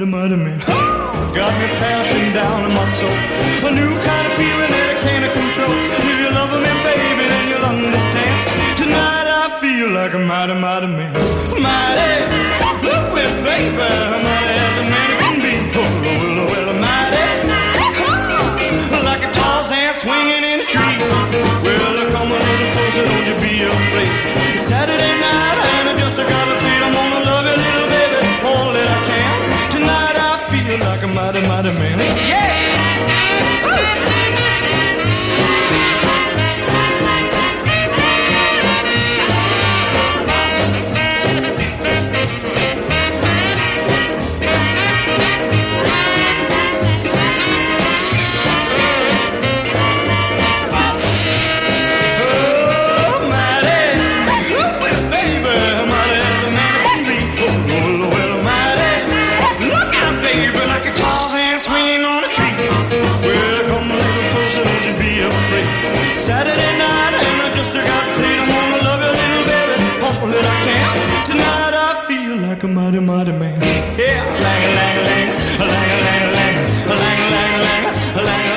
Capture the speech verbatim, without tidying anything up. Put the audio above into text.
mighty, mighty man. Got me passing down in my soul, a new kind of feeling that I can't control. If you love me, baby, then you'll understand. Tonight I feel like a mighty, mighty man. Mighty, look with baby, mighty as a man can be. Oh, well, well, mighty, like a Tarzan swinging in a tree. Well, come a little closer, don't you be afraid. It's Saturday night and I just got to feel I'm gonna love you, little baby, all that I can. Tonight I feel like a mighty, mighty man. Yeah! Saturday night and I just got paid. I'm gonna love you, little baby, all that I can. Tonight I feel like a mighty, mighty man. Yeah, lang a lang a lang, a lang a lang a lang, a lang a lang a lang, a lang a